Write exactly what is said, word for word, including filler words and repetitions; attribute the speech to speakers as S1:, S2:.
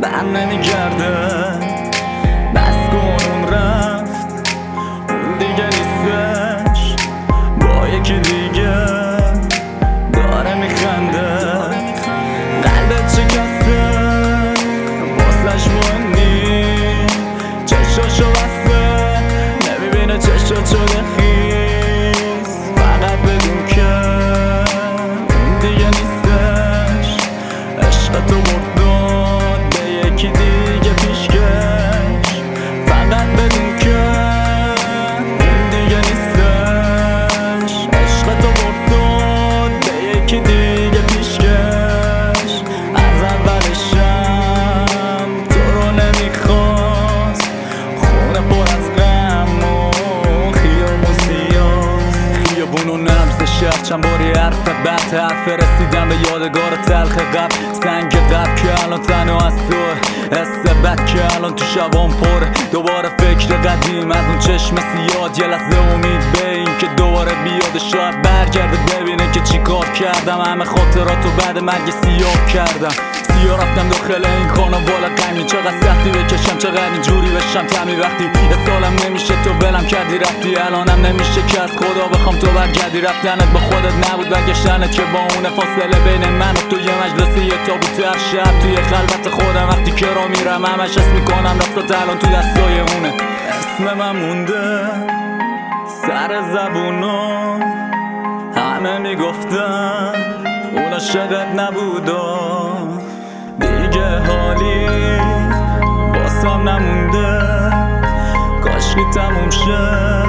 S1: بر نمیگرده. بس کن اون رفت، اون دیگه نیستش، با یکی دیگه داره میخنده. قلبت شکسته، واسش مهم نیست، چشاشو بسته، نمیبینه چشات شده خیس. فقط بدون که اون دیگه نیستش، عشق تو برداد به یکی دیگه پیشکش. فقط بدون که اون دیگه نیستش، عشق تو برداد به یکی دیگه پیشکش. از اولشم تو رو نمیخواست، خونه پر از غم و خیابون سیاه. خیابونو نبض شهر چند باری حرف بد، حرف رسیدم به یادگار تلخ قبل. سنگ قبل که الان تنها از تو، حس بد که الان تو شبام پر. دوباره فکر قدیم از اون چشم سیاد، یه لحظه امید به این که دوباره بیاد، شاید برگرده ببینه که چی کار کردم. همه خاطراتو بعد مرگ سیاه کردم. سیاه رفتم داخل این خانه والا غمی، چقدر سختی بکشم، چقدر اینجوری بشم تمی. وقتی یه سالم نمیشه تو ولم کردی رفتی، الانم نمیشه که از خدا بخوام تو برگردی. رفتنت با خودت نبود، برگشتنت که با اون فاصله بین من و تو یه مجلس یه تابوت هر شب توی خلوت خودم. وقتی که را میرم همش حس میکنم دستات الان تو دستای اونه. اسم من مونده سر زبونا، همه میگفتن اون عاشقت نبودا. دیگه حالی واسم نمونده، کاشکی تموم شه